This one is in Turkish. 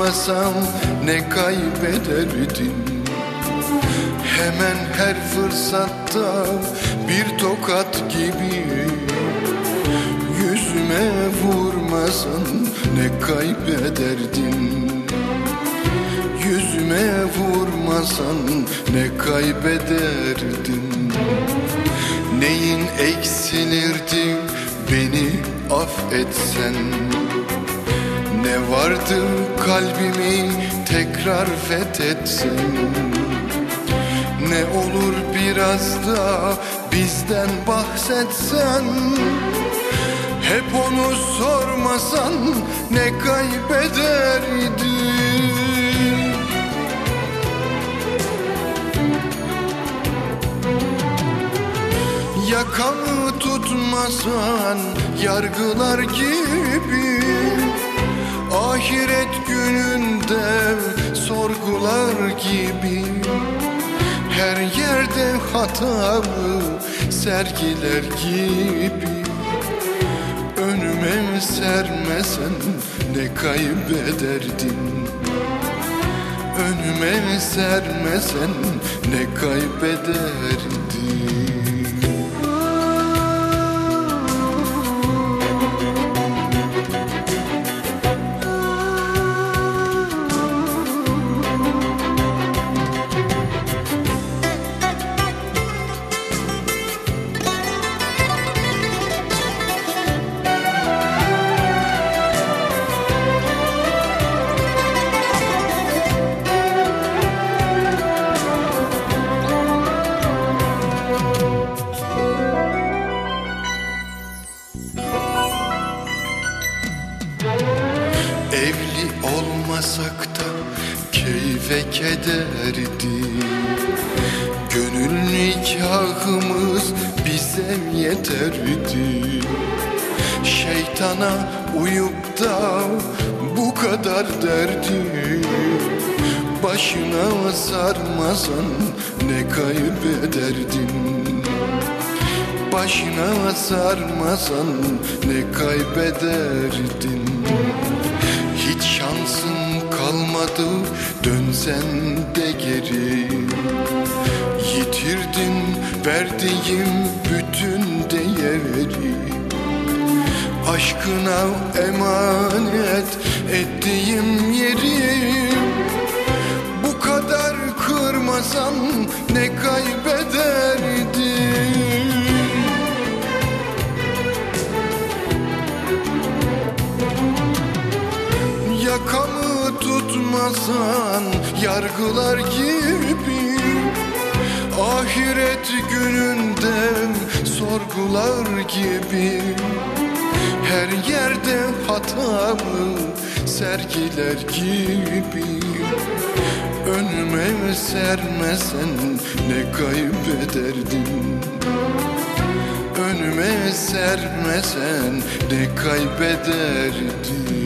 sormasam ne kaybederdin? Hemen her fırsatta bir tokat gibi yüzüme vurmasan ne kaybederdin? Yüzüme vurmasan ne kaybederdin? Neyin eksilirdi beni affetsen? Ne vardı kalbimi tekrar fethetsen? Ne olur biraz da bizden bahsetsen? Hep onu sormasan ne kaybederdin? Yakamı tutmasan yargılar gibi, ahiret gününde sorgular gibi, her yerde hatamı sergiler gibi, önüme sermesen ne kaybederdin? Önüme sermesen ne kaybederdin? Evli olmasak da keyfe kederdi, gönül nikahımız bize yeterdi. Şeytana uyup da bu kadar derdi başına sarmasan ne kaybederdin? Başına sarmasan ne kaybederdin? Hiç şansın kalmadı dönsen de geri, yitirdin verdiğim bütün değeri. Aşkına emanet ettiğim yeri bu kadar kırmasan ne kaybederdin? Yakamı tutmasan yargılar gibi, ahiret gününde sorgular gibi, her yerde hatamı sergiler gibi, önüme sermesen ne kaybederdin? Önüme sermesen ne kaybederdin?